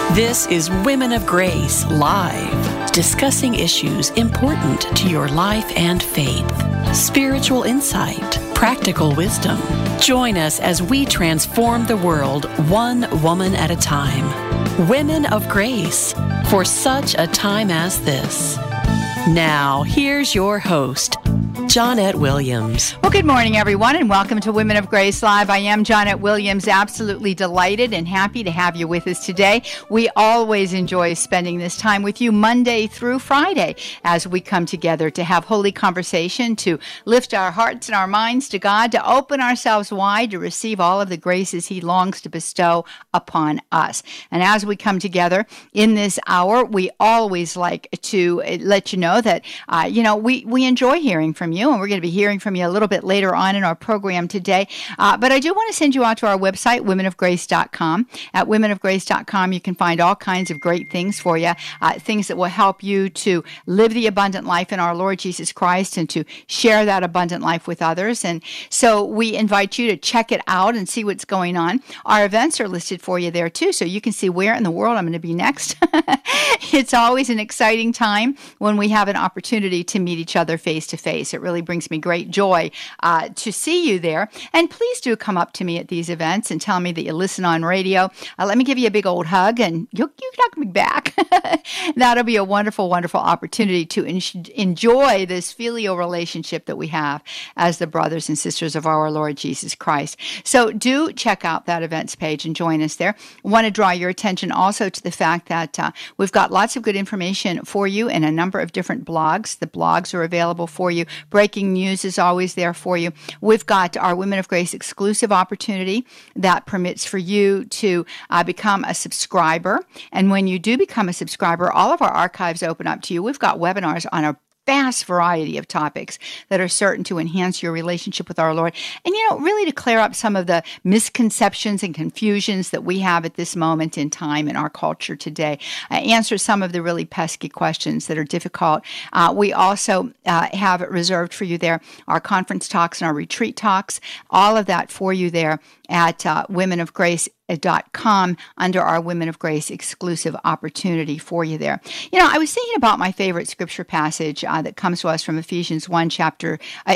This is Women of Grace Live, discussing issues important to your life and faith. Spiritual insight, practical wisdom. Join us as we transform the world one woman at a time. Women of Grace, for such a time as this. Now, here's your host, Johnnette Williams. Well, good morning, everyone, and welcome to Women of Grace Live. I am Johnnette Williams, absolutely delighted and happy to have you with us today. We always enjoy spending this time with you Monday through Friday as we come together to have holy conversation, to lift our hearts and our minds to God, to open ourselves wide to receive all of the graces He longs to bestow upon us. And as we come together in this hour, we always like to let you know that, we enjoy hearing from you. And we're going to be hearing from you a little bit later on in our program today. But I do want to send you out to our website, womenofgrace.com. At womenofgrace.com, you can find all kinds of great things for you, things that will help you to live the abundant life in our Lord Jesus Christ and to share that abundant life with others. And so we invite you to check it out and see what's going on. Our events are listed for you there too, so you can see where in the world I'm going to be next. It's always an exciting time when we have an opportunity to meet each other face to face. It really brings me great joy to see you there. And please do come up to me at these events and tell me that you listen on radio. Let me give you a big old hug and you hug me back. That'll be a wonderful, wonderful opportunity to enjoy this filial relationship that we have as the brothers and sisters of our Lord Jesus Christ. So do check out that events page and join us there. I want to draw your attention also to the fact that we've got lots of good information for you in a number of different blogs. The blogs are available for you. Breaking news is always there for you. We've got our Women of Grace exclusive opportunity that permits for you to become a subscriber. And when you do become a subscriber, all of our archives open up to you. We've got webinars on a vast variety of topics that are certain to enhance your relationship with our Lord. And, really to clear up some of the misconceptions and confusions that we have at this moment in time in our culture today. Answer some of the really pesky questions that are difficult. We also have reserved for you there our conference talks and our retreat talks, all of that for you there at womenofgrace.com under our Women of Grace exclusive opportunity for you there. I was thinking about my favorite scripture passage that comes to us from Ephesians 1, chapter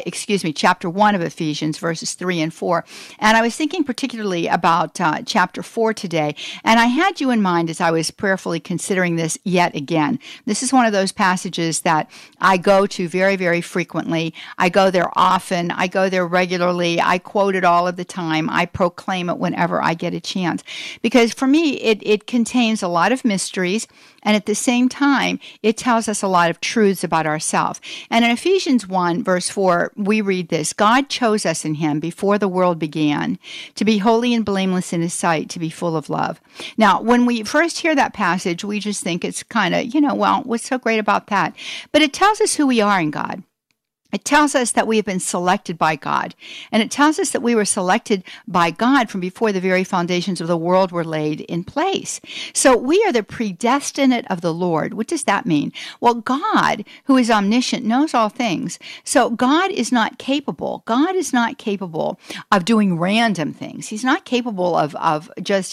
1 of Ephesians, verses 3 and 4. And I was thinking particularly about chapter 4 today. And I had you in mind as I was prayerfully considering this yet again. This is one of those passages that I go to very, very frequently. I go there often. I go there regularly. I quote it all of the time. I proclaim it whenever I get a chance. Because for me, it contains a lot of mysteries, and at the same time, it tells us a lot of truths about ourselves. And in Ephesians 1, verse 4, we read this: God chose us in Him before the world began to be holy and blameless in His sight, to be full of love. Now, when we first hear that passage, we just think it's kind of, what's so great about that? But it tells us who we are in God. It tells us that we have been selected by God. And it tells us that we were selected by God from before the very foundations of the world were laid in place. So we are the predestinate of the Lord. What does that mean? Well, God, who is omniscient, knows all things. So God is not capable. God is not capable of doing random things. He's not capable of just,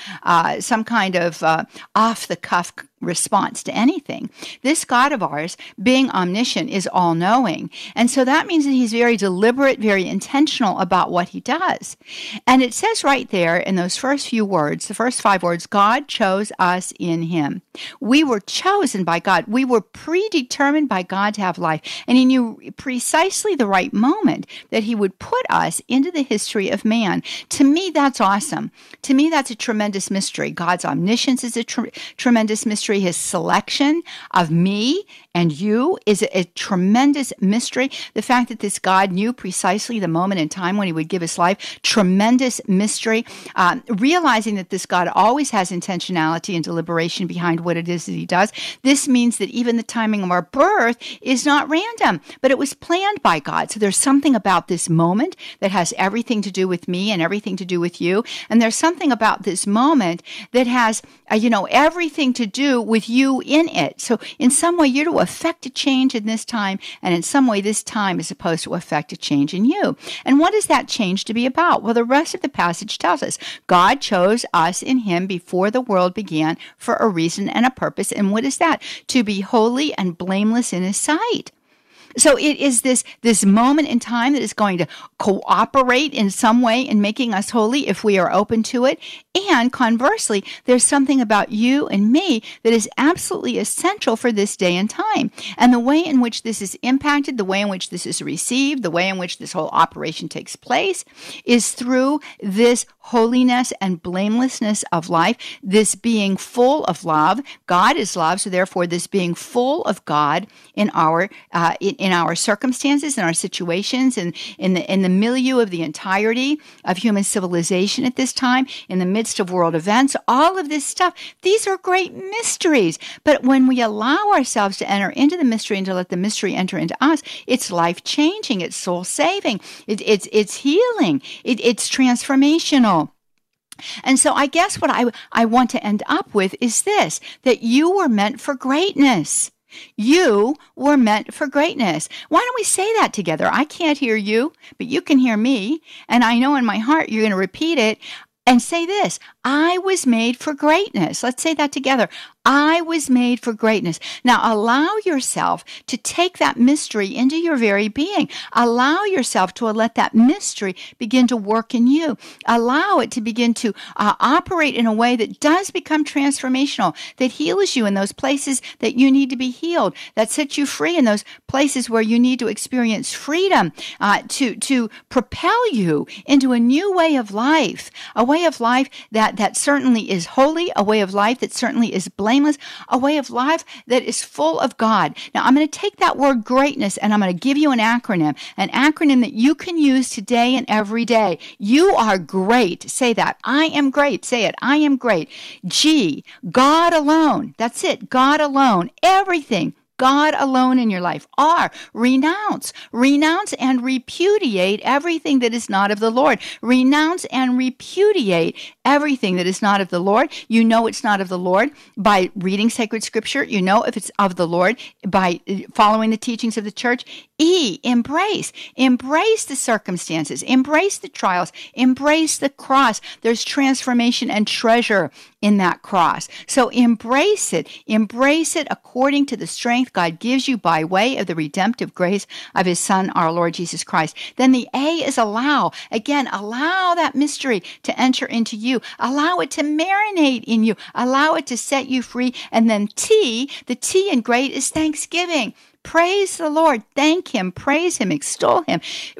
some kind of off-the-cuff response to anything. This God of ours, being omniscient, is all-knowing. And so that means that He's very deliberate, very intentional about what He does. And it says right there in those first few words, the first 5 words, God chose us in Him. We were chosen by God. We were predetermined by God to have life. And He knew precisely the right moment that He would put us into the history of man. To me, that's awesome. To me, that's a tremendous mystery. God's omniscience is a tremendous mystery. His selection of me and you is a tremendous mystery. The fact that this God knew precisely the moment in time when He would give His life, tremendous mystery. Realizing that this God always has intentionality and deliberation behind what it is that He does. This means that even the timing of our birth is not random, but it was planned by God. So there's something about this moment that has everything to do with me and everything to do with you. And there's something about this moment that has, everything to do do with you in it. So in some way, you're to affect a change in this time, and in some way, this time is supposed to affect a change in you. And what is that change to be about? Well, the rest of the passage tells us God chose us in him before the world began for a reason and a purpose. And what is that? To be holy and blameless in his sight. So it is this moment in time that is going to cooperate in some way in making us holy if we are open to it. And conversely, there's something about you and me that is absolutely essential for this day and time. And the way in which this is impacted, the way in which this is received, the way in which this whole operation takes place is through this holiness and blamelessness of life, this being full of love. God is love, so therefore this being full of God in our circumstances, in our situations, and in the milieu of the entirety of human civilization at this time, in the midst of world events, all of this stuff. These are great mysteries. But when we allow ourselves to enter into the mystery and to let the mystery enter into us, it's life-changing, it's soul-saving, it's healing, it's transformational. And so I guess what I want to end up with is this, that you were meant for greatness. You were meant for greatness. Why don't we say that together? I can't hear you, but you can hear me. And I know in my heart you're going to repeat it and say this: I was made for greatness. Let's say that together. I was made for greatness. Now, allow yourself to take that mystery into your very being. Allow yourself to let that mystery begin to work in you. Allow it to begin to operate in a way that does become transformational, that heals you in those places that you need to be healed, that sets you free in those places where you need to experience freedom, to propel you into a new way of life, a way of life that certainly is holy, a way of life that certainly is blameless, a way of life that is full of God. Now, I'm going to take that word greatness and I'm going to give you an acronym that you can use today and every day. You are great. Say that. I am great. Say it. I am great. G, God alone. That's it. God alone. Everything. God alone in your life. R, renounce. Renounce and repudiate everything that is not of the Lord. Renounce and repudiate everything that is not of the Lord. You know it's not of the Lord by reading sacred scripture. You know if it's of the Lord by following the teachings of the church. E, embrace. Embrace the circumstances. Embrace the trials. Embrace the cross. There's transformation and treasure in that cross. So embrace it. Embrace it according to the strength God gives you by way of the redemptive grace of his Son, our Lord Jesus Christ. Then the A is allow. Again, allow that mystery to enter into you. Allow it to marinate in you. Allow it to set you free. And then T, the T in great is thanksgiving. Praise the Lord. Thank him. Praise him. Extol him.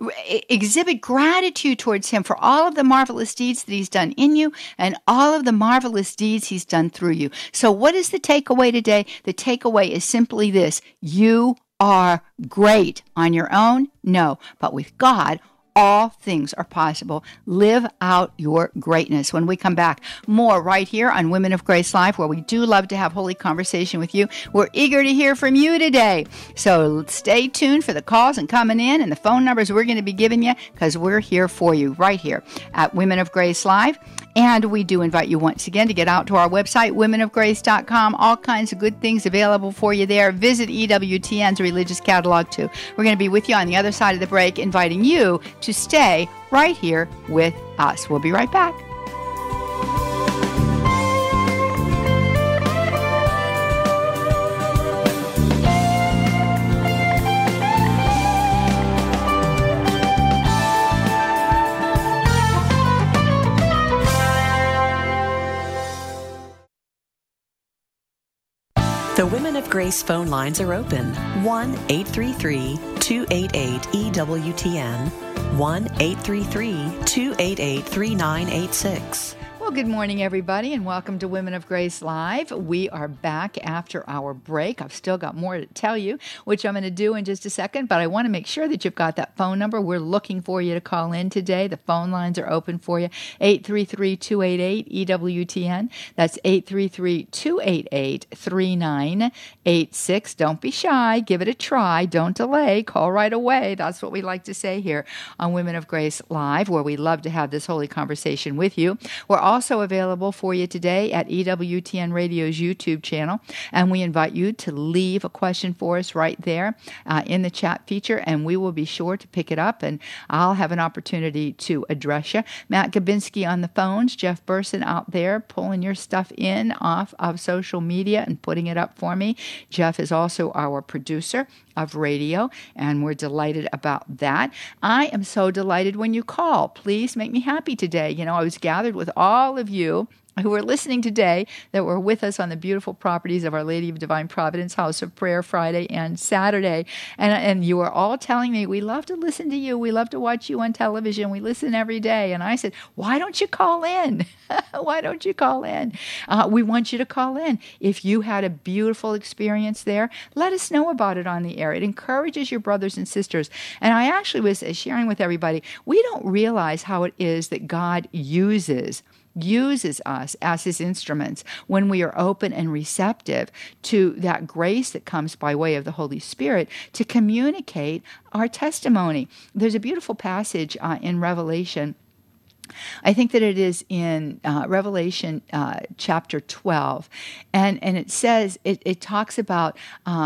Exhibit gratitude towards him for all of the marvelous deeds that he's done in you and all of the marvelous deeds he's done through you. So what is the takeaway today? The takeaway is simply this: you are great. On your own? No. But with God, all things are possible. Live out your greatness. When we come back, more right here on Women of Grace Live, where we do love to have holy conversation with you. We're eager to hear from you today. So stay tuned for the calls and coming in and the phone numbers we're going to be giving you, because we're here for you right here at Women of Grace Live. And we do invite you once again to get out to our website, womenofgrace.com. All kinds of good things available for you there. Visit EWTN's religious catalog too. We're going to be with you on the other side of the break, inviting you to stay right here with us. We'll be right back. The Women of Grace phone lines are open. 1-833-288-EWTN. 1-833-288-3986. Well, good morning, everybody, and welcome to Women of Grace Live. We are back after our break. I've still got more to tell you, which I'm going to do in just a second, but I want to make sure that you've got that phone number. We're looking for you to call in today. The phone lines are open for you, 833-288-EWTN. That's 833-288-3986. Don't be shy. Give it a try. Don't delay. Call right away. That's what we like to say here on Women of Grace Live, where we love to have this holy conversation with you. We're also available for you today at EWTN Radio's YouTube channel, and we invite you to leave a question for us right there in the chat feature, and we will be sure to pick it up, and I'll have an opportunity to address you. Matt Gabinski on the phones, Jeff Burson out there pulling your stuff in off of social media and putting it up for me. Jeff is also our producer of radio, and we're delighted about that. I am so delighted when you call. Please make me happy today. I was gathered with all of you who are listening today that were with us on the beautiful properties of Our Lady of Divine Providence House of Prayer Friday and Saturday. And you are all telling me, we love to listen to you. We love to watch you on television. We listen every day. And I said, why don't you call in? Why don't you call in? We want you to call in. If you had a beautiful experience there, let us know about it on the air. It encourages your brothers and sisters. And I actually was sharing with everybody, we don't realize how it is that God uses us as his instruments when we are open and receptive to that grace that comes by way of the Holy Spirit to communicate our testimony. There's a beautiful passage in Revelation. I think that it is in Revelation chapter 12, and it says it talks about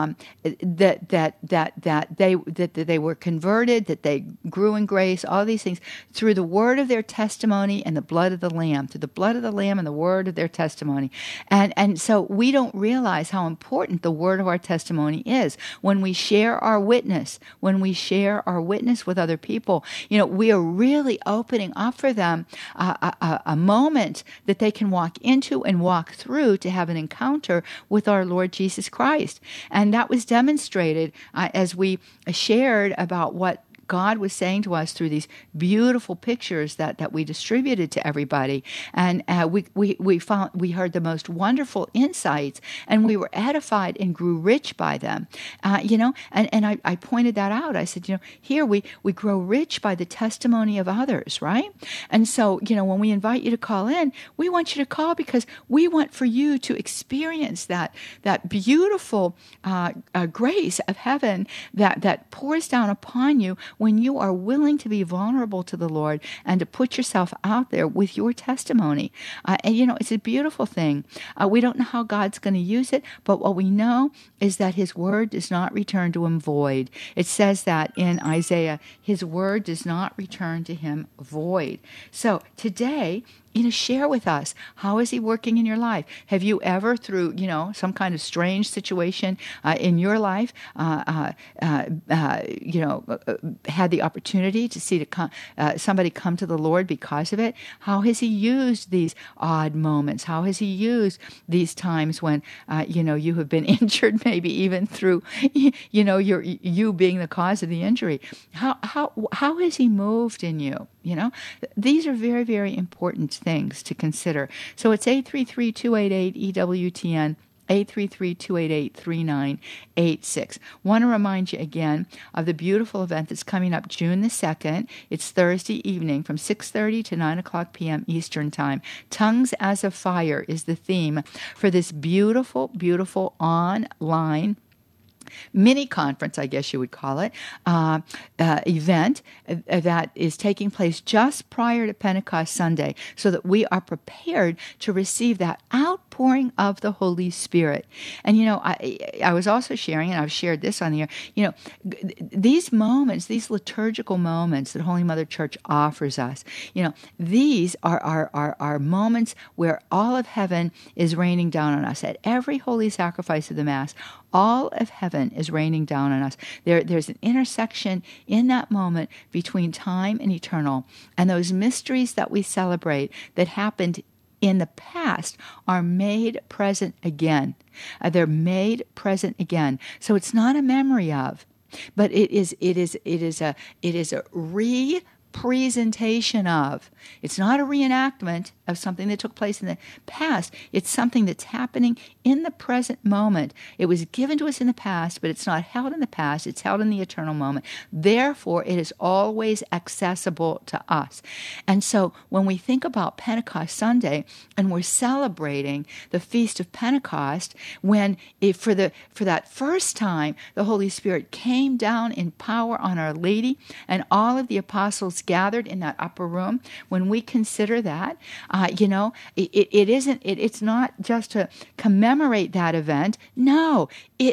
that they were converted, that they grew in grace, all these things through the word of their testimony and the blood of the Lamb, through the blood of the Lamb and the word of their testimony, and so we don't realize how important the word of our testimony is when we share our witness, with other people. We are really opening up for them a moment that they can walk into and walk through to have an encounter with our Lord Jesus Christ. And that was demonstrated as we shared about what God was saying to us through these beautiful pictures that we distributed to everybody, and we heard the most wonderful insights, and we were edified and grew rich by them, and I pointed that out. I said, here we grow rich by the testimony of others, right? And so, when we invite you to call in, we want you to call because we want for you to experience that beautiful grace of heaven that pours down upon you when you are willing to be vulnerable to the Lord and to put yourself out there with your testimony. It's a beautiful thing. We don't know how God's going to use it, but what we know is that his word does not return to him void. It says that in Isaiah, his word does not return to him void. So today, share with us, how is he working in your life? Have you ever, through, some kind of strange situation in your life, had the opportunity to see somebody come to the Lord because of it? How has he used these odd moments? How has he used these times when, you have been injured, maybe even through, you being the cause of the injury? How has he moved in you? These are very, very important things to consider. So it's 833-288-EWTN, 833-288-3986. Want to remind you again of the beautiful event that's coming up June the 2nd. It's Thursday evening from 6:30 to 9 o'clock p.m. Eastern Time. Tongues as of Fire is the theme for this beautiful, beautiful online mini conference, I guess you would call it, event that is taking place just prior to Pentecost Sunday, so that we are prepared to receive that outpouring of the Holy Spirit. And, I was also sharing, and I've shared this on the air, these moments, these liturgical moments that Holy Mother Church offers us, these are moments where all of heaven is raining down on us. At every holy sacrifice of the Mass, all of heaven is raining down on us. There's an intersection in that moment between time and eternal. And those mysteries that we celebrate that happened in the past are made present again. They're made present again. So it's not a memory of, but it is a representation of. It's not a reenactment of something that took place in the past. It's something that's happening in the present moment. It was given to us in the past, but it's not held in the past. It's held in the eternal moment. Therefore, it is always accessible to us. And so when we think about Pentecost Sunday and we're celebrating the Feast of Pentecost, when for that first time the Holy Spirit came down in power on Our Lady, and all of the apostles apostles gathered in that upper room, when we consider that, it's not just to commemorate that event. No,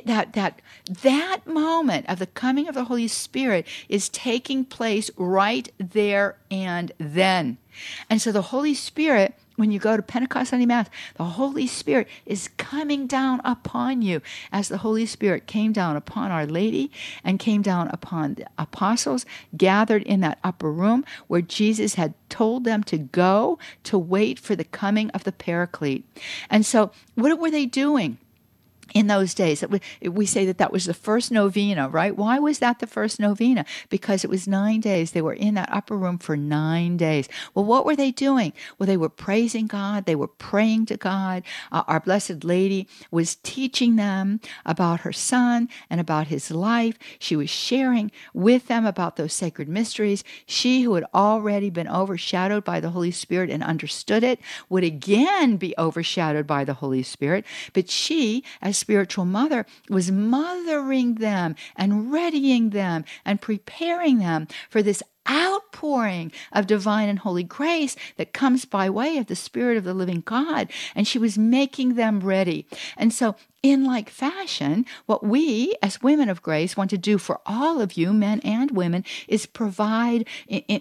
that moment of the coming of the Holy Spirit is taking place right there and then. And so the Holy Spirit, when you go to Pentecost Sunday Mass, the Holy Spirit is coming down upon you, as the Holy Spirit came down upon Our Lady and came down upon the apostles gathered in that upper room where Jesus had told them to go to wait for the coming of the Paraclete. And so what were they doing in those days? We say that was the first novena, right? Why was that the first novena? Because it was 9 days. They were in that upper room for 9 days. Well, what were they doing? Well, they were praising God. They were praying to God. Our Blessed Lady was teaching them about her Son and about his life. She was sharing with them about those sacred mysteries. She, who had already been overshadowed by the Holy Spirit and understood it, would again be overshadowed by the Holy Spirit. But she, as spiritual mother, was mothering them and readying them and preparing them for this outpouring of divine and holy grace that comes by way of the Spirit of the living God. And she was making them ready. And so in like fashion, what we as women of grace want to do for all of you, men and women, is provide in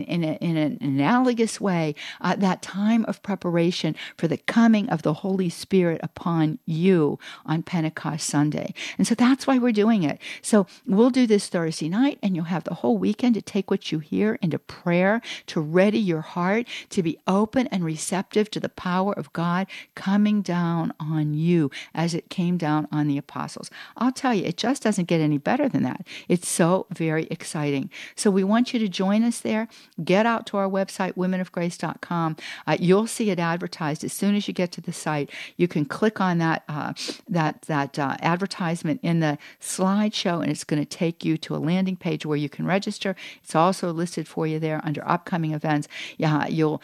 an analogous way that time of preparation for the coming of the Holy Spirit upon you on Pentecost Sunday. And so that's why we're doing it. So we'll do this Thursday night, and you'll have the whole weekend to take what you hear into prayer, to ready your heart, to be open and receptive to the power of God coming down on you as it came down on the apostles. I'll tell you, it just doesn't get any better than that. It's so very exciting. So we want you to join us there. Get out to our website, womenofgrace.com. You'll see it advertised as soon as you get to the site. You can click on that advertisement in the slideshow, and it's going to take you to a landing page where you can register. It's also listed for you there under upcoming events. Yeah, you'll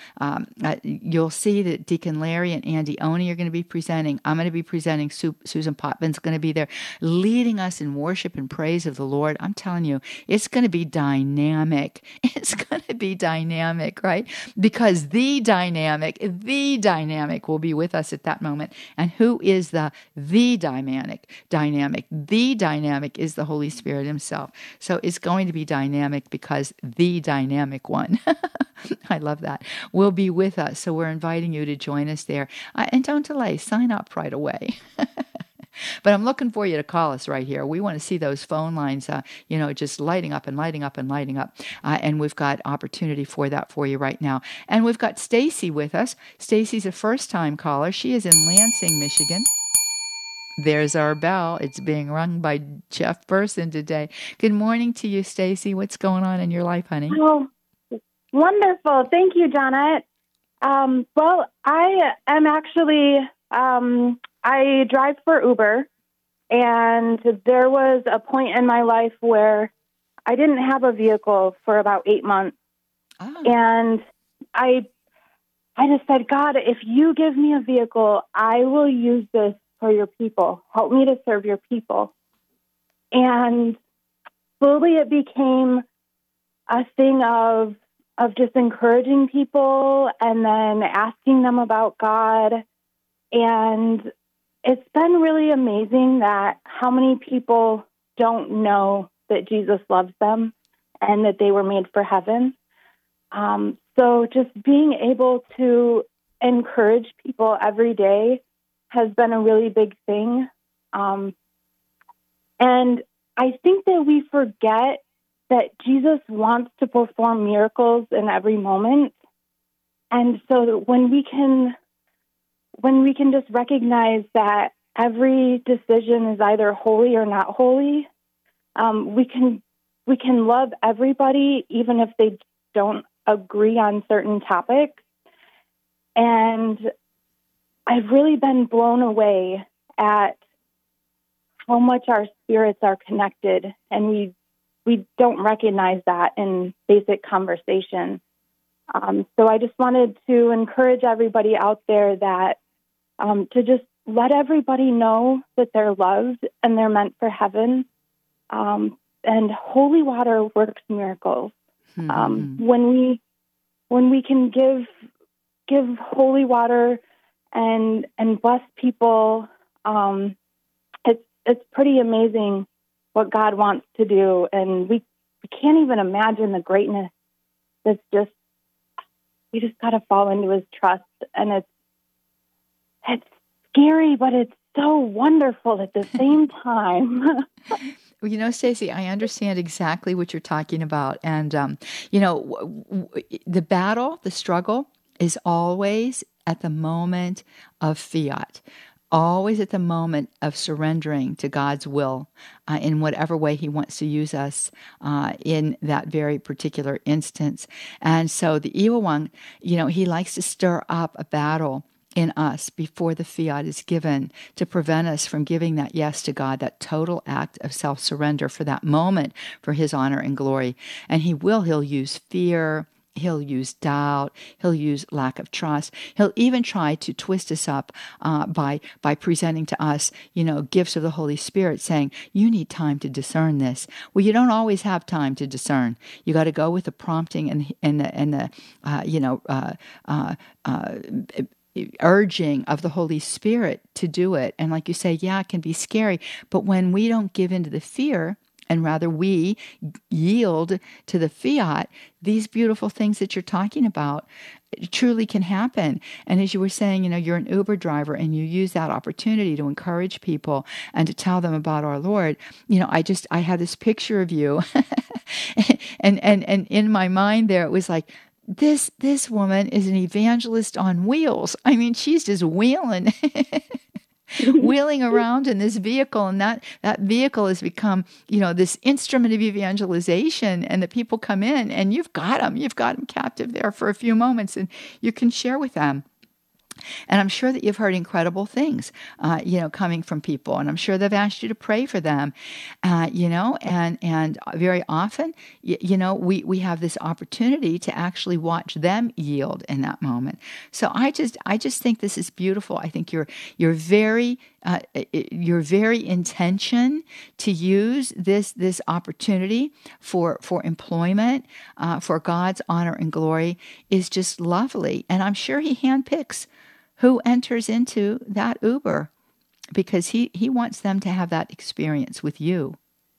see that Deacon Larry and Andy Oney are going to be presenting. I'm going to be presenting. Susan Potvin's going to be there leading us in worship and praise of the Lord. I'm telling you, it's going to be dynamic. It's going to be dynamic, right? Because the dynamic will be with us at that moment. And who is the dynamic? The dynamic is the Holy Spirit himself. So it's going to be dynamic because the dynamic one, I love that, will be with us. So we're inviting you to join us there. And don't delay, sign up right away. But I'm looking for you to call us right here. We want to see those phone lines, just lighting up and lighting up and lighting up. And we've got opportunity for that for you right now. And we've got Stacy with us. Stacy's a first-time caller. She is in Lansing, Michigan. There's our bell. It's being rung by Jeff Burson today. Good morning to you, Stacy. What's going on in your life, honey? Oh, wonderful. Thank you, Janet. Well, I am actually... I drive for Uber, and there was a point in my life where I didn't have a vehicle for about 8 months. Oh. And I just said, God, if you give me a vehicle, I will use this for your people. Help me to serve your people. And slowly it became a thing of just encouraging people and then asking them about God. And it's been really amazing that how many people don't know that Jesus loves them and that they were made for heaven. So just being able to encourage people every day has been a really big thing. And I think that we forget that Jesus wants to perform miracles in every moment. And so when we can just recognize that every decision is either holy or not holy, we can love everybody, even if they don't agree on certain topics. And I've really been blown away at how much our spirits are connected, and we don't recognize that in basic conversation. So I just wanted to encourage everybody out there that to just let everybody know that they're loved and they're meant for heaven. And holy water works miracles. When we can give holy water and bless people, it's pretty amazing what God wants to do, and we can't even imagine the greatness. That's just, we just got to fall into His trust, and it's scary, but it's so wonderful at the same time. Well, Stacy, I understand exactly what you're talking about. And, the battle, the struggle is always at the moment of fiat, always at the moment of surrendering to God's will in whatever way He wants to use us in that very particular instance. And so the evil one, he likes to stir up a battle in us before the fiat is given to prevent us from giving that yes to God, that total act of self-surrender for that moment for His honor and glory. And he'll use fear, he'll use doubt, he'll use lack of trust. He'll even try to twist us up by presenting to us, gifts of the Holy Spirit, saying, you need time to discern this. Well, you don't always have time to discern. You got to go with the prompting and the urging of the Holy Spirit to do it. And like you say, yeah, it can be scary, but when we don't give into the fear and rather we yield to the fiat, these beautiful things that you're talking about truly can happen. And as you were saying, you're an Uber driver and you use that opportunity to encourage people and to tell them about our Lord. I had this picture of you and in my mind there, it was like, this woman is an evangelist on wheels. I mean, she's just wheeling around in this vehicle, and that vehicle has become, this instrument of evangelization, and the people come in, and you've got them captive there for a few moments, and you can share with them. And I'm sure that you've heard incredible things, coming from people. And I'm sure they've asked you to pray for them, and very often, we have this opportunity to actually watch them yield in that moment. So I just think this is beautiful. I think your very intention to use this opportunity for employment, for God's honor and glory is just lovely. And I'm sure He handpicks who enters into that Uber because he wants them to have that experience with you.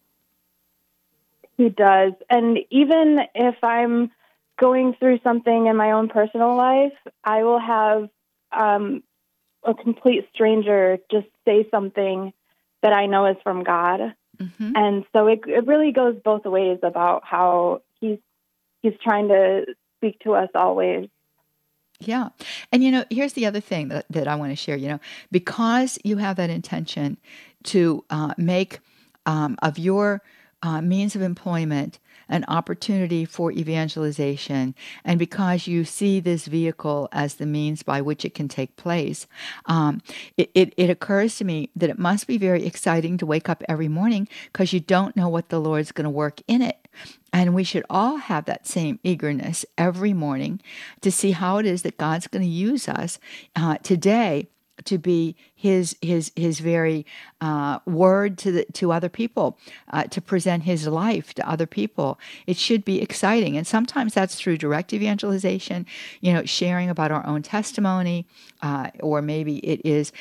He does. And even if I'm going through something in my own personal life, I will have a complete stranger just say something that I know is from God. Mm-hmm. And so it really goes both ways about how he's trying to speak to us always. Yeah. And, here's the other thing that I want to share, because you have that intention to make of your means of employment an opportunity for evangelization, and because you see this vehicle as the means by which it can take place, it occurs to me that it must be very exciting to wake up every morning because you don't know what the Lord's going to work in it. And we should all have that same eagerness every morning to see how it is that God's going to use us today to be His very word to other people, to present His life to other people. It should be exciting, and sometimes that's through direct evangelization, sharing about our own testimony, or maybe it is,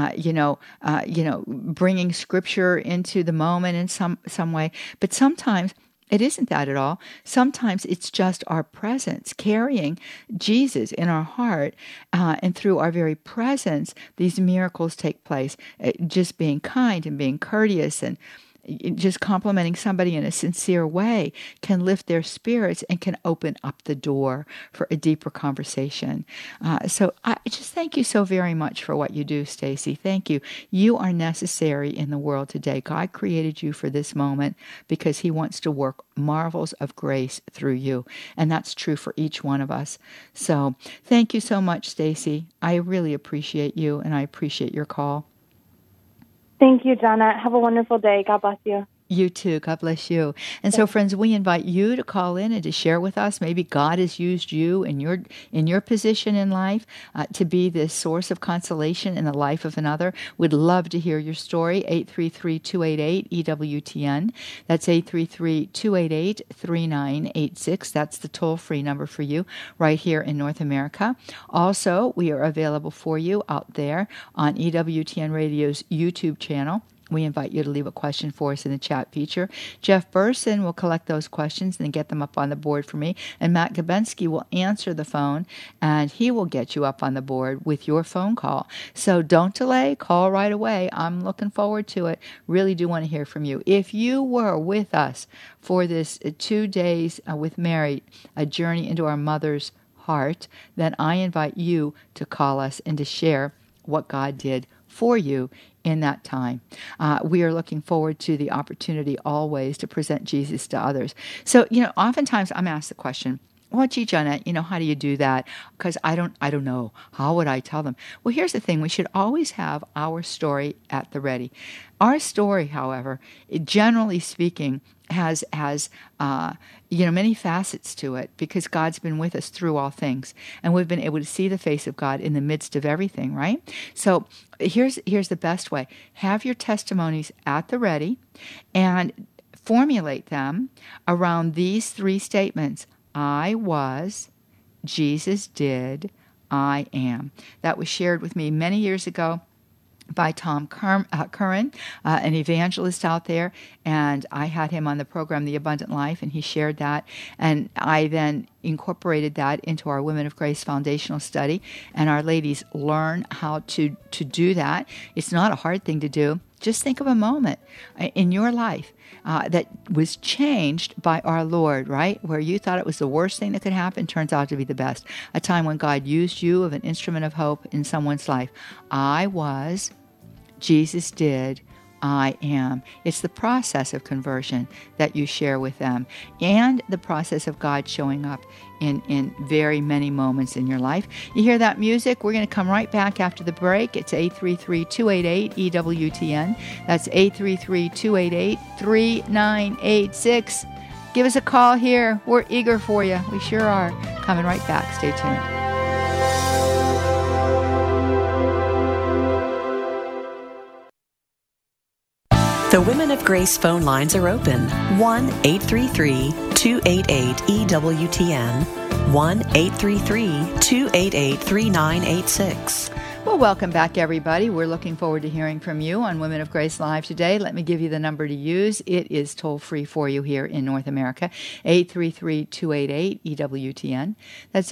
bringing Scripture into the moment in some way. But sometimes it isn't that at all. Sometimes it's just our presence, carrying Jesus in our heart, and through our very presence, these miracles take place. Just being kind and being courteous and just complimenting somebody in a sincere way can lift their spirits and can open up the door for a deeper conversation. So I just thank you so very much for what you do, Stacy. Thank you. You are necessary in the world today. God created you for this moment because He wants to work marvels of grace through you. And that's true for each one of us. So thank you so much, Stacy. I really appreciate you, and I appreciate your call. Thank you, Donna. Have a wonderful day. God bless you. You too. God bless you. And so, friends, we invite you to call in and to share with us. Maybe God has used you in your position in life to be this source of consolation in the life of another. We'd love to hear your story. 833-288-EWTN. That's 833-288-3986. That's the toll-free number for you right here in North America. Also, we are available for you out there on EWTN Radio's YouTube channel. We invite you to leave a question for us in the chat feature. Jeff Burson will collect those questions and get them up on the board for me. And Matt Gabensky will answer the phone, and he will get you up on the board with your phone call. So don't delay. Call right away. I'm looking forward to it. Really do want to hear from you. If you were with us for this 2 days with Mary, a journey into our mother's heart, then I invite you to call us and to share what God did for you in that time. We are looking forward to the opportunity always to present Jesus to others. So, oftentimes I'm asked the question, well, gee, Janet, how do you do that? Because I don't know. How would I tell them? Well, here's the thing. We should always have our story at the ready. Our story, however, generally speaking, has many facets to it because God's been with us through all things, and we've been able to see the face of God in the midst of everything, right? So here's the best way. Have your testimonies at the ready and formulate them around these 3 statements. I was, Jesus did, I am. That was shared with me many years ago by Tom Curran, an evangelist out there, and I had him on the program The Abundant Life, and he shared that, and I then incorporated that into our Women of Grace foundational study, and our ladies learn how to do that. It's not a hard thing to do. Just think of a moment in your life that was changed by our Lord, right? Where you thought it was the worst thing that could happen, turns out to be the best. A time when God used you as an instrument of hope in someone's life. I was, Jesus did, I am. It's the process of conversion that you share with them and the process of God showing up in very many moments in your life. You hear that music? We're going to come right back after the break. It's 833-288-EWTN. That's 833-288-3986. Give us a call here. We're eager for you. We sure are. Coming right back. Stay tuned. The Women of Grace phone lines are open. 1-833-288-EWTN. 1-833-288-3986. Well, welcome back, everybody. We're looking forward to hearing from you on Women of Grace Live today. Let me give you the number to use. It is toll-free for you here in North America, 833-288-EWTN. That's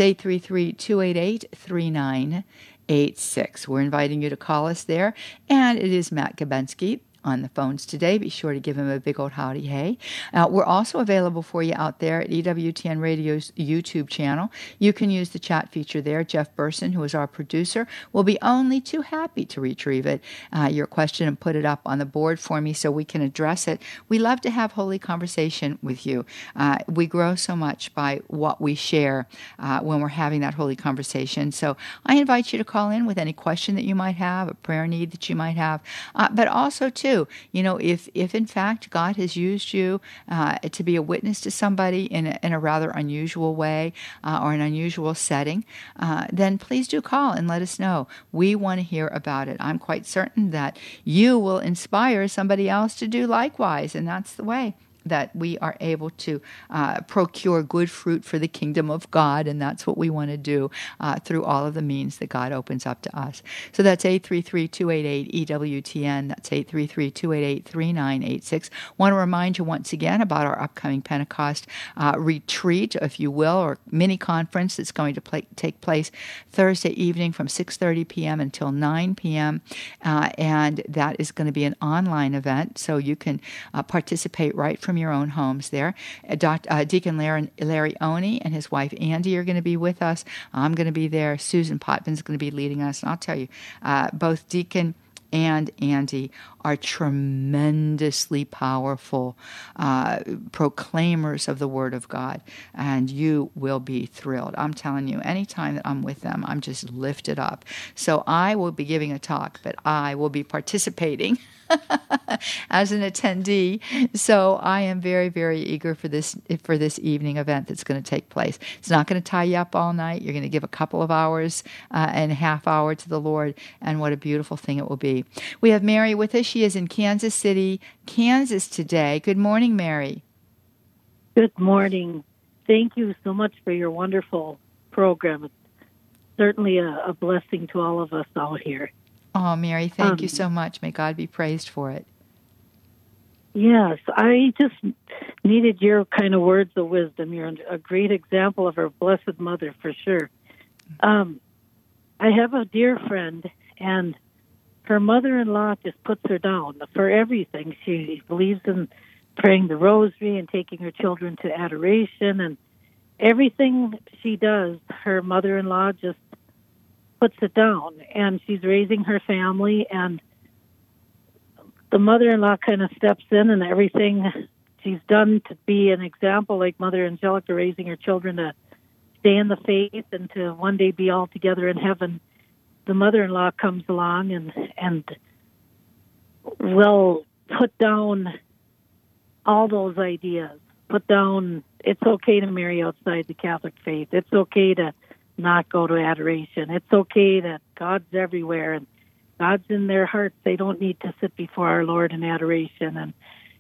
833-288-3986. We're inviting you to call us there, and it is Matt Gabensky on the phones today. Be sure to give him a big old howdy hey. We're also available for you out there at EWTN Radio's YouTube channel. You can use the chat feature there. Jeff Burson, who is our producer, will be only too happy to retrieve it, your question, and put it up on the board for me so we can address it. We love to have holy conversation with you. We grow so much by what we share when we're having that holy conversation. So I invite you to call in with any question that you might have, a prayer need that you might have, but also, too, if in fact God has used you to be a witness to somebody in a rather unusual way or an unusual setting, then please do call and let us know. We want to hear about it. I'm quite certain that you will inspire somebody else to do likewise, and that's the way that we are able to procure good fruit for the kingdom of God, and that's what we want to do through all of the means that God opens up to us. So that's 833-288-EWTN. That's 833-288-3986. Want to remind you once again about our upcoming Pentecost retreat, if you will, or mini conference that's going to take place Thursday evening from 6:30 p.m. until 9 p.m., and that is going to be an online event, so you can participate right from your own homes there. Deacon Larry Oney and his wife Andy are going to be with us. I'm going to be there. Susan Potvin's going to be leading us. And I'll tell you, both Deacon and Andy are tremendously powerful proclaimers of the Word of God, and you will be thrilled. I'm telling you, anytime that I'm with them, I'm just lifted up. So I will be giving a talk, but I will be participating as an attendee. So I am very, very eager for this evening event that's going to take place. It's not going to tie you up all night. You're going to give a couple of hours and a half hour to the Lord, and what a beautiful thing it will be. We have Mary with us. She is in Kansas City, Kansas today. Good morning, Mary. Good morning. Thank you so much for your wonderful program. It's certainly a blessing to all of us out here. Oh, Mary, thank you so much. May God be praised for it. Yes, I just needed your kind of words of wisdom. You're a great example of our Blessed Mother, for sure. I have a dear friend, and her mother-in-law just puts her down for everything. She believes in praying the rosary and taking her children to adoration, and everything she does, her mother-in-law just puts it down. And she's raising her family, and the mother-in-law kind of steps in, and everything she's done to be an example, like Mother Angelica raising her children to stay in the faith and to one day be all together in heaven. The mother-in-law comes along and will put down all those ideas. Put down, it's okay to marry outside the Catholic faith. It's okay to not go to adoration. It's okay that God's everywhere and God's in their hearts. They don't need to sit before our Lord in adoration.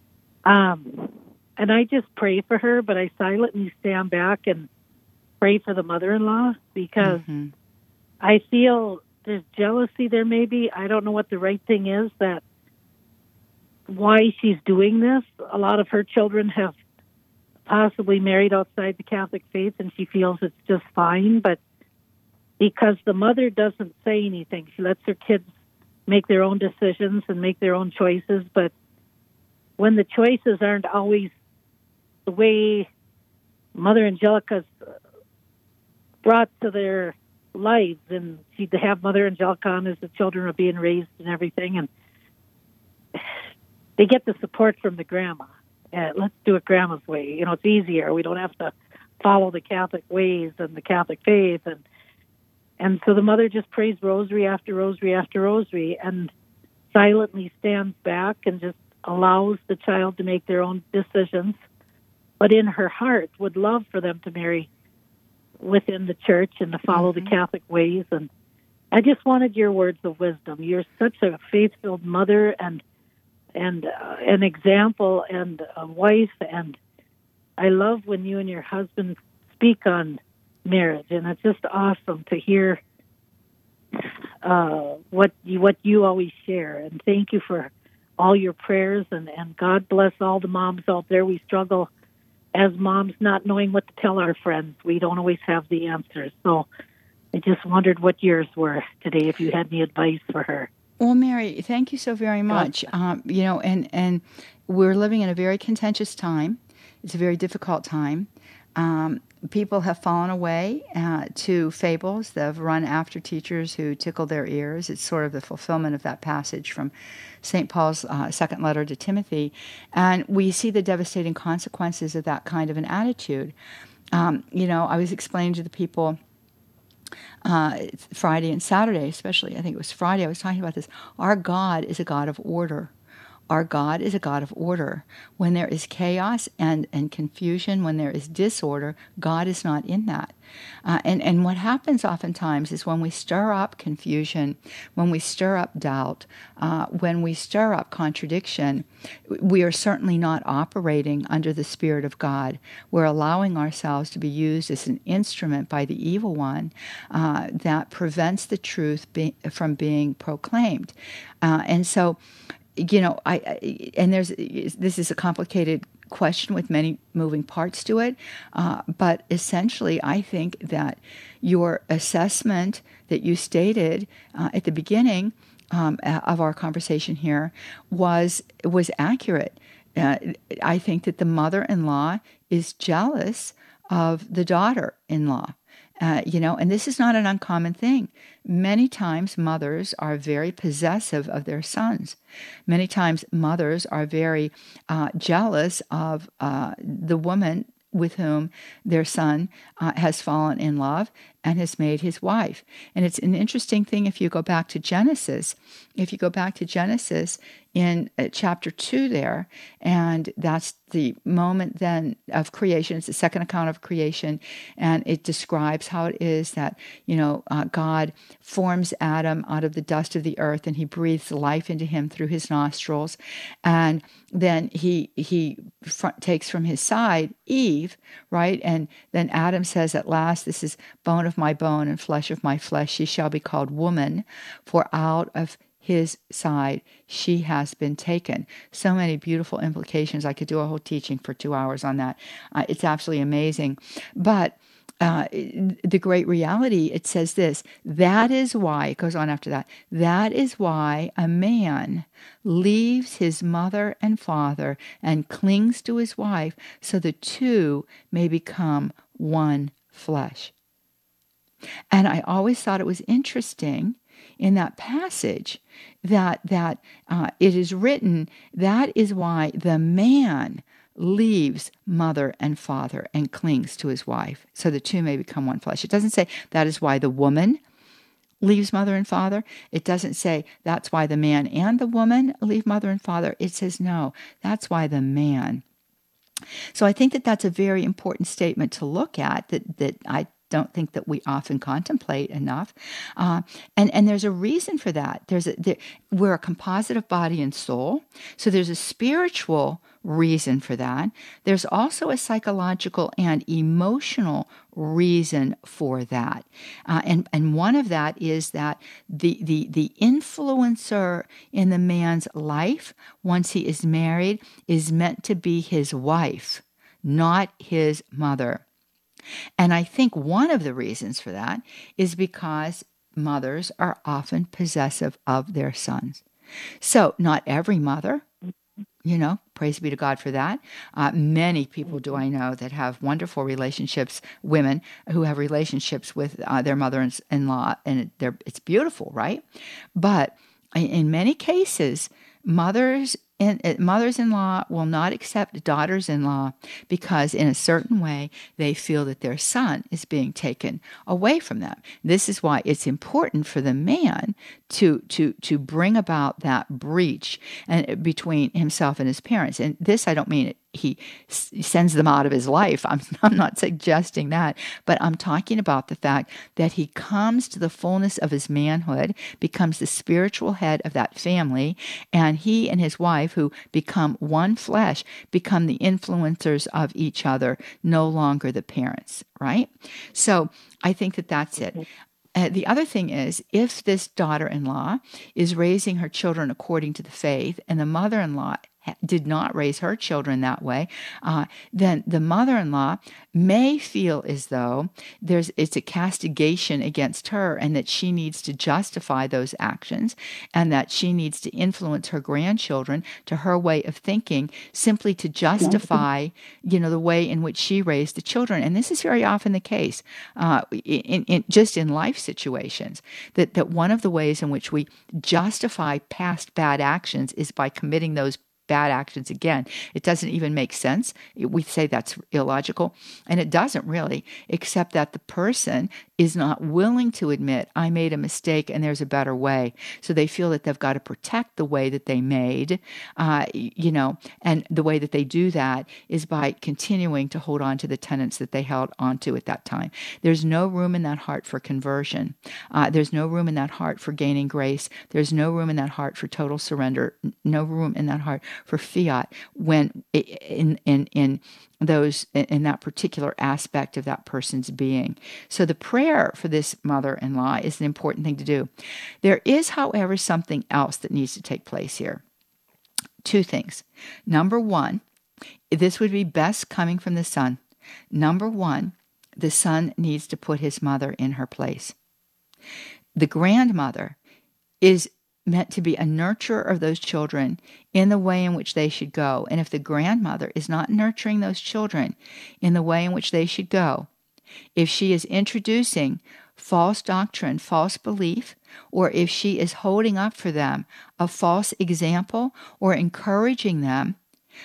And I just pray for her, but I silently stand back and pray for the mother-in-law, because I feel there's jealousy there maybe. I don't know what the right thing is, that why she's doing this. A lot of her children have possibly married outside the Catholic faith, and she feels it's just fine. But because the mother doesn't say anything, she lets her kids make their own decisions and make their own choices. But when the choices aren't always the way Mother Angelica's brought to their lives, and she'd have Mother Angelica on as the children are being raised and everything, and they get the support from the grandma. Let's do it grandma's way. You know, it's easier. We don't have to follow the Catholic ways and the Catholic faith. And so the mother just prays rosary after rosary after rosary and silently stands back and just allows the child to make their own decisions, but in her heart would love for them to marry within the church and to follow the Catholic ways. And I just wanted your words of wisdom. You're such a faith-filled mother and an example and a wife, and I love when you and your husband speak on marriage, and it's just awesome to hear what you always share. And thank you for all your prayers, and God bless all the moms out there. We struggle as moms not knowing what to tell our friends. We don't always have the answers. So I just wondered what yours were today, if you had any advice for her. Well, Mary, thank you so very much. And we're living in a very contentious time. It's a very difficult time. People have fallen away to fables. They've run after teachers who tickle their ears. It's sort of the fulfillment of that passage from St. Paul's second letter to Timothy. And we see the devastating consequences of that kind of an attitude. I was explaining to the people Friday and Saturday, especially, I think it was Friday, I was talking about this. Our God is a God of order. Our God is a God of order. When there is chaos and confusion, when there is disorder, God is not in that. And what happens oftentimes is when we stir up confusion, when we stir up doubt, when we stir up contradiction, we are certainly not operating under the Spirit of God. We're allowing ourselves to be used as an instrument by the evil one that prevents the truth from being proclaimed. And so, this is a complicated question with many moving parts to it, but essentially I think that your assessment that you stated at the beginning of our conversation here was accurate. I think that the mother-in-law is jealous of the daughter-in-law. And this is not an uncommon thing. Many times mothers are very possessive of their sons. Many times mothers are very jealous of the woman with whom their son has fallen in love and has made his wife. And it's an interesting thing if you go back to Genesis. If you go back to Genesis in chapter 2 there, and that's the moment then of creation. It's the second account of creation, and it describes how it is that, God forms Adam out of the dust of the earth, and he breathes life into him through his nostrils, and then he takes from his side Eve, right? And then Adam says, at last, this is bone of my bone and flesh of my flesh. She shall be called woman, for out of his side she has been taken. So many beautiful implications. I could do a whole teaching for 2 hours on that. It's absolutely amazing. But the great reality, it says this, that is why, it goes on after that, that is why a man leaves his mother and father and clings to his wife, so the two may become one flesh. And I always thought it was interesting in that passage that it is written, that is why the man leaves mother and father and clings to his wife, so the two may become one flesh. It doesn't say that is why the woman leaves mother and father. It doesn't say that's why the man and the woman leave mother and father. It says, no, that's why the man. So I think that that's a very important statement to look at that I don't think that we often contemplate enough. And there's a reason for that. We're a composite of body and soul. So there's a spiritual reason for that. There's also a psychological and emotional reason for that. And one of that is that the influencer in the man's life, once he is married, is meant to be his wife, not his mother. And I think one of the reasons for that is because mothers are often possessive of their sons. So not every mother, praise be to God for that. Many people do I know that have wonderful relationships, women who have relationships with their mother-in-law, and it's beautiful, right? But in many cases, mothers-in-law will not accept daughters-in-law because in a certain way they feel that their son is being taken away from them. This is why it's important for the man to bring about that breach between himself and his parents. And this, I don't mean he sends them out of his life. I'm not suggesting that, but I'm talking about the fact that he comes to the fullness of his manhood, becomes the spiritual head of that family, and he and his wife, who become one flesh, become the influencers of each other, no longer the parents, right? So I think that that's it. The other thing is, if this daughter-in-law is raising her children according to the faith, and the mother-in-law did not raise her children that way, then the mother-in-law may feel as though it's a castigation against her, and that she needs to justify those actions, and that she needs to influence her grandchildren to her way of thinking, simply to justify, the way in which she raised the children. And this is very often the case, in life situations, that one of the ways in which we justify past bad actions is by committing those bad actions again. It doesn't even make sense. We say that's illogical, and it doesn't really, except that the person is not willing to admit, I made a mistake and there's a better way. So they feel that they've got to protect the way that they made, and the way that they do that is by continuing to hold on to the tenets that they held onto at that time. There's no room in that heart for conversion. There's no room in that heart for gaining grace. There's no room in that heart for total surrender. No room in that heart for fiat when in that particular aspect of that person's being. So the prayer for this mother-in-law is an important thing to do. There is, however, something else that needs to take place here. Two things. Number one, this would be best coming from the son. Number one, the son needs to put his mother in her place. The grandmother is meant to be a nurturer of those children in the way in which they should go. And if the grandmother is not nurturing those children in the way in which they should go, If she is introducing false doctrine, false belief, or if she is holding up for them a false example or encouraging them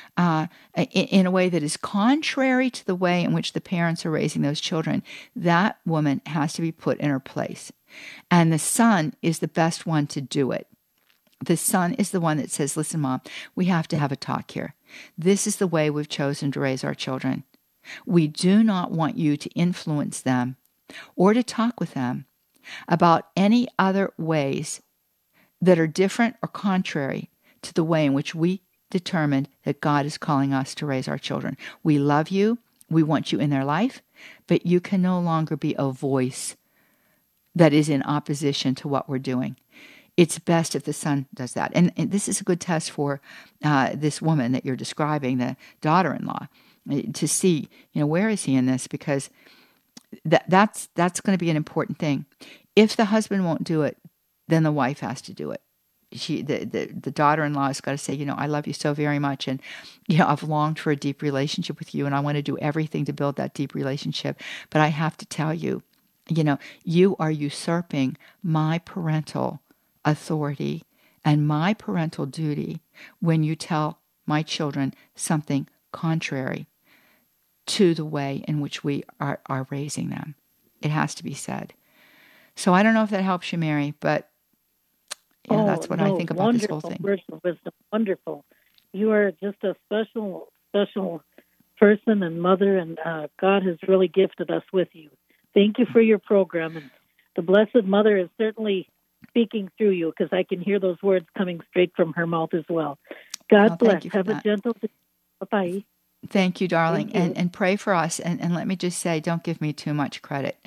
in a way that is contrary to the way in which the parents are raising those children, that woman has to be put in her place. And the son is the best one to do it. The son is the one that says, listen, Mom, we have to have a talk here. This is the way we've chosen to raise our children. We do not want you to influence them or to talk with them about any other ways that are different or contrary to the way in which we determined that God is calling us to raise our children. We love you. We want you in their life, but you can no longer be a voice that is in opposition to what we're doing. It's best if the son does that. And this is a good test for this woman that you're describing, the daughter-in-law, to see, where is he in this? Because that's going to be an important thing. If the husband won't do it, then the wife has to do it. The daughter-in-law has got to say, I love you so very much, and I've longed for a deep relationship with you, and I want to do everything to build that deep relationship. But I have to tell you, you are usurping my parental authority and my parental duty when you tell my children something contrary to the way in which we are raising them. It has to be said. So I don't know if that helps you, Mary, but that's what I think about this whole thing. Words of wisdom, wonderful. You are just a special person and mother, and God has really gifted us with you. Thank you for your program, and the Blessed Mother is certainly speaking through you, because I can hear those words coming straight from her mouth as well. God bless. Have a gentle day. Bye-bye. Thank you, darling. Thank you. And pray for us. And let me just say, don't give me too much credit.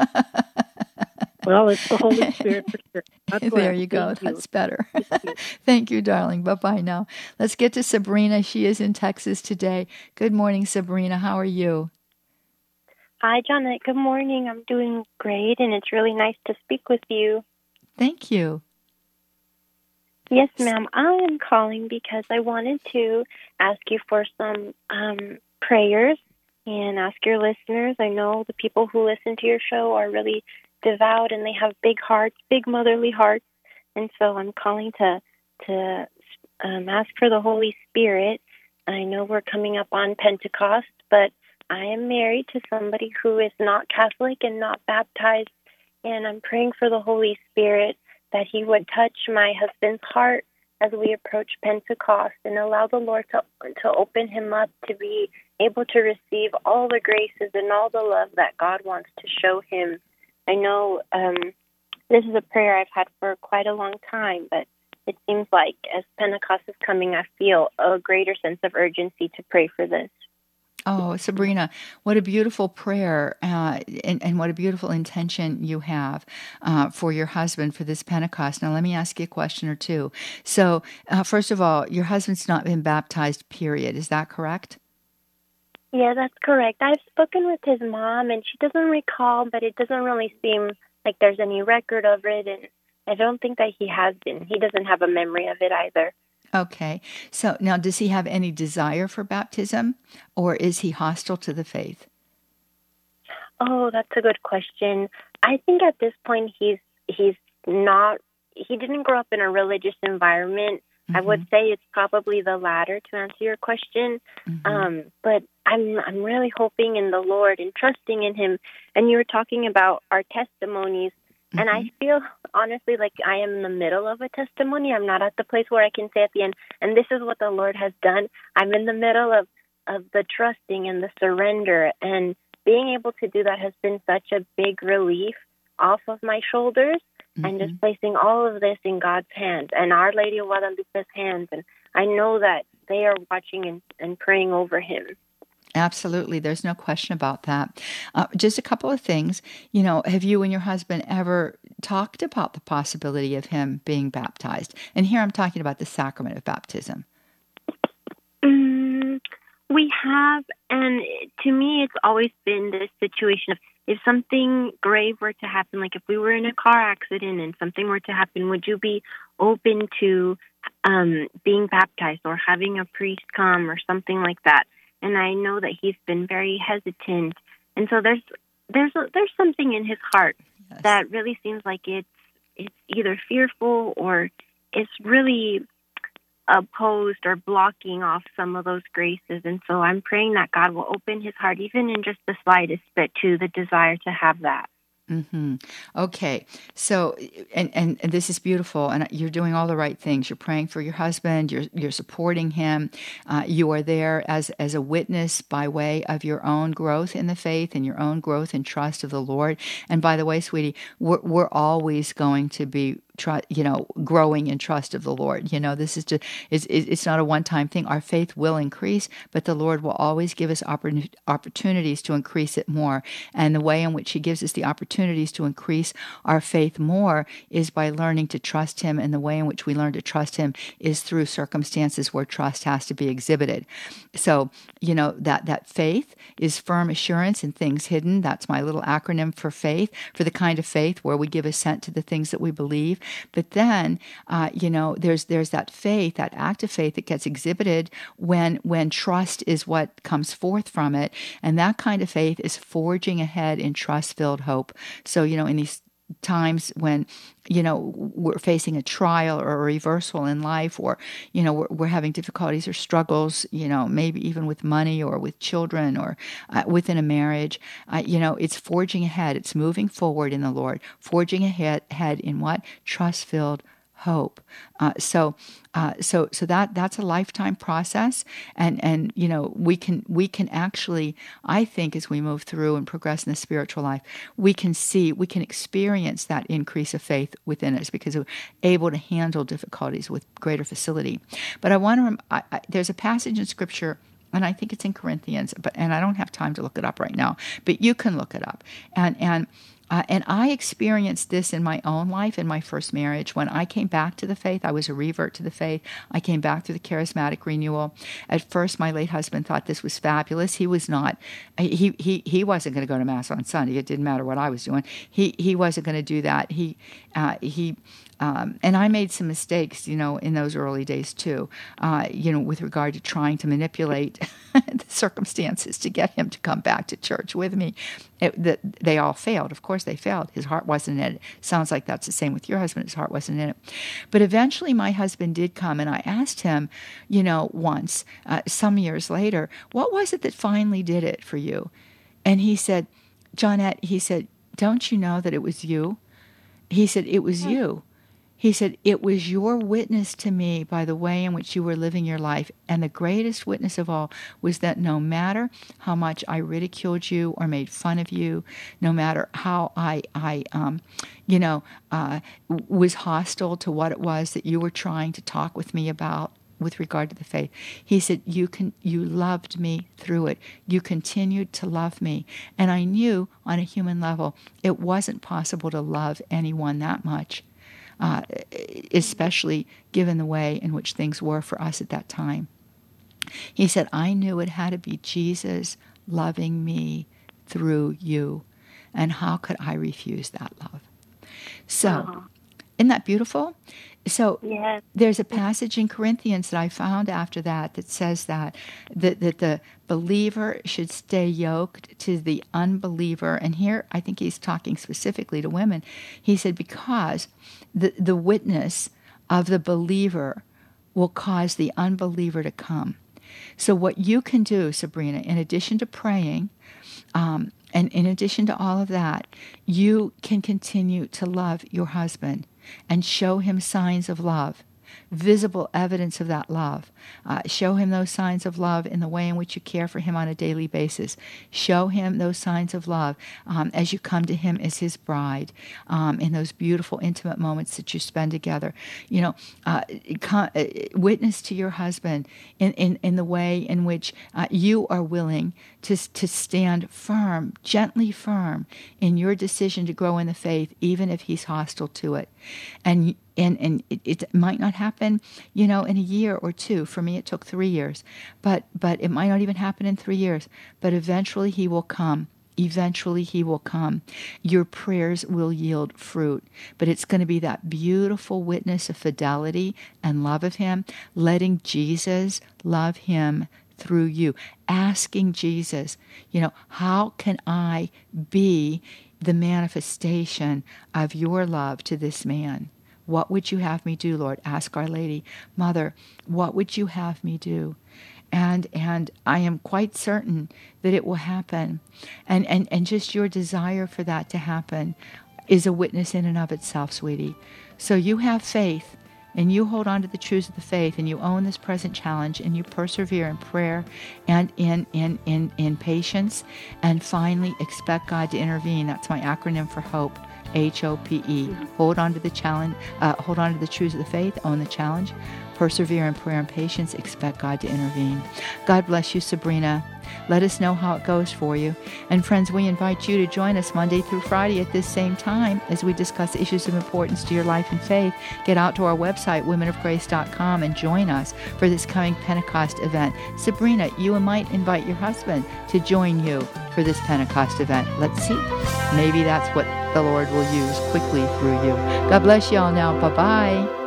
Well, it's the Holy Spirit for sure. There you go. That's better. Thank you, darling. Bye-bye now. Let's get to Sabrina. She is in Texas today. Good morning, Sabrina. How are you? Hi, Janet. Good morning. I'm doing great, and it's really nice to speak with you. Thank you. Yes, ma'am. I am calling because I wanted to ask you for some prayers and ask your listeners. I know the people who listen to your show are really devout, and they have big hearts, big motherly hearts. And so I'm calling to ask for the Holy Spirit. I know we're coming up on Pentecost, but I am married to somebody who is not Catholic and not baptized, and I'm praying for the Holy Spirit that he would touch my husband's heart as we approach Pentecost and allow the Lord to open him up to be able to receive all the graces and all the love that God wants to show him. I know this is a prayer I've had for quite a long time, but it seems like as Pentecost is coming, I feel a greater sense of urgency to pray for this. Oh, Sabrina, what a beautiful prayer and what a beautiful intention you have for your husband for this Pentecost. Now, let me ask you a question or two. So, first of all, your husband's not been baptized, period. Is that correct? Yeah, that's correct. I've spoken with his mom, and she doesn't recall, but it doesn't really seem like there's any record of it, and I don't think that he has been. He doesn't have a memory of it either. Okay. So now, does he have any desire for baptism, or is he hostile to the faith? Oh, that's a good question. I think at this point he's not. He didn't grow up in a religious environment. Mm-hmm. I would say it's probably the latter, to answer your question. Mm-hmm. But I'm really hoping in the Lord and trusting in Him. And you were talking about our testimonies. And I feel, honestly, like I am in the middle of a testimony. I'm not at the place where I can say at the end, and this is what the Lord has done. I'm in the middle of the trusting and the surrender. And being able to do that has been such a big relief off of my shoulders, and just placing all of this in God's hands and Our Lady of Guadalupe's hands. And I know that they are watching and praying over him. Absolutely. There's no question about that. Just a couple of things. Have you and your husband ever talked about the possibility of him being baptized? And here I'm talking about the sacrament of baptism. We have, and to me, it's always been this situation of if something grave were to happen, like if we were in a car accident and something were to happen, would you be open to being baptized or having a priest come or something like that? And I know that he's been very hesitant. And so there's there's something in his heart Yes. that really seems like it's either fearful or it's really opposed or blocking off some of those graces. And so I'm praying that God will open his heart, even in just the slightest bit, to the desire to have that. Mm-hmm. Okay. So, and this is beautiful, and you're doing all the right things. You're praying for your husband. You're supporting him. You are there as a witness by way of your own growth in the faith and your own growth in trust of the Lord. And by the way, sweetie, we're always going to be growing in trust of the Lord. This is just, it's not a one-time thing. Our faith will increase, but the Lord will always give us opportunities to increase it more. And the way in which he gives us the opportunities to increase our faith more is by learning to trust him. And the way in which we learn to trust him is through circumstances where trust has to be exhibited. So, that faith is firm assurance in things hidden. That's my little acronym for faith, for the kind of faith where we give assent to the things that we believe. But then, there's that faith, that act of faith that gets exhibited when trust is what comes forth from it. And that kind of faith is forging ahead in trust-filled hope. So, in these times when, we're facing a trial or a reversal in life, or, we're having difficulties or struggles, maybe even with money or with children or within a marriage, it's forging ahead. It's moving forward in the Lord, forging ahead in what? Trust-filled hope. So that's a lifetime process, and we can actually, I think, as we move through and progress in the spiritual life, we can experience that increase of faith within us because we're able to handle difficulties with greater facility. But I want to, there's a passage in Scripture, and I think it's in Corinthians, and I don't have time to look it up right now, but you can look it up, and I experienced this in my own life in my first marriage. When I came back to the faith, I was a revert to the faith. I came back through the charismatic renewal. At first, my late husband thought this was fabulous. He was not. He wasn't going to go to Mass on Sunday. It didn't matter what I was doing. He wasn't going to do that. And I made some mistakes, in those early days too, with regard to trying to manipulate the circumstances to get him to come back to church with me. They all failed. Of course they failed. His heart wasn't in it. Sounds like that's the same with your husband. His heart wasn't in it. But eventually my husband did come, and I asked him, once, some years later, what was it that finally did it for you? And he said, Johnette, don't you know that it was you? He said, it was you. He said, it was your witness to me by the way in which you were living your life. And the greatest witness of all was that no matter how much I ridiculed you or made fun of you, no matter how I was hostile to what it was that you were trying to talk with me about with regard to the faith, he said, you loved me through it. You continued to love me. And I knew on a human level, it wasn't possible to love anyone that much. Especially given the way in which things were for us at that time. He said, I knew it had to be Jesus loving me through you. And how could I refuse that love? So, isn't that beautiful? So yes. There's a passage in Corinthians that I found after that says that the believer should stay yoked to the unbeliever. And here I think he's talking specifically to women. He said, because the witness of the believer will cause the unbeliever to come. So what you can do, Sabrina, in addition to praying, and in addition to all of that, you can continue to love your husband and show him signs of love, visible evidence of that love. Show him those signs of love in the way in which you care for him on a daily basis. Show him those signs of love as you come to him as his bride, in those beautiful, intimate moments that you spend together. Witness to your husband in the way in which you are willing to stand firm, gently firm, in your decision to grow in the faith, even if he's hostile to it. And it might not happen, in a year or two. For me, it took 3 years. But it might not even happen in 3 years. But eventually he will come. Eventually he will come. Your prayers will yield fruit. But it's going to be that beautiful witness of fidelity and love of him, letting Jesus love him through you, asking Jesus, how can I be the manifestation of your love to this man? What would you have me do, Lord? Ask Our Lady. Mother, what would you have me do? And I am quite certain that it will happen. And just your desire for that to happen is a witness in and of itself, sweetie. So you have faith, and you hold on to the truths of the faith, and you own this present challenge, and you persevere in prayer and in patience, and finally expect God to intervene. That's my acronym for HOPE. HOPE. Hold on to the challenge. Hold on to the truths of the faith. Own the challenge. Persevere in prayer and patience. Expect God to intervene. God bless you, Sabrina. Let us know how it goes for you. And friends, we invite you to join us Monday through Friday at this same time as we discuss issues of importance to your life and faith. Get out to our website, womenofgrace.com, and join us for this coming Pentecost event. Sabrina, you might invite your husband to join you for this Pentecost event. Let's see. Maybe that's what the Lord will use quickly through you. God bless you all now. Bye-bye.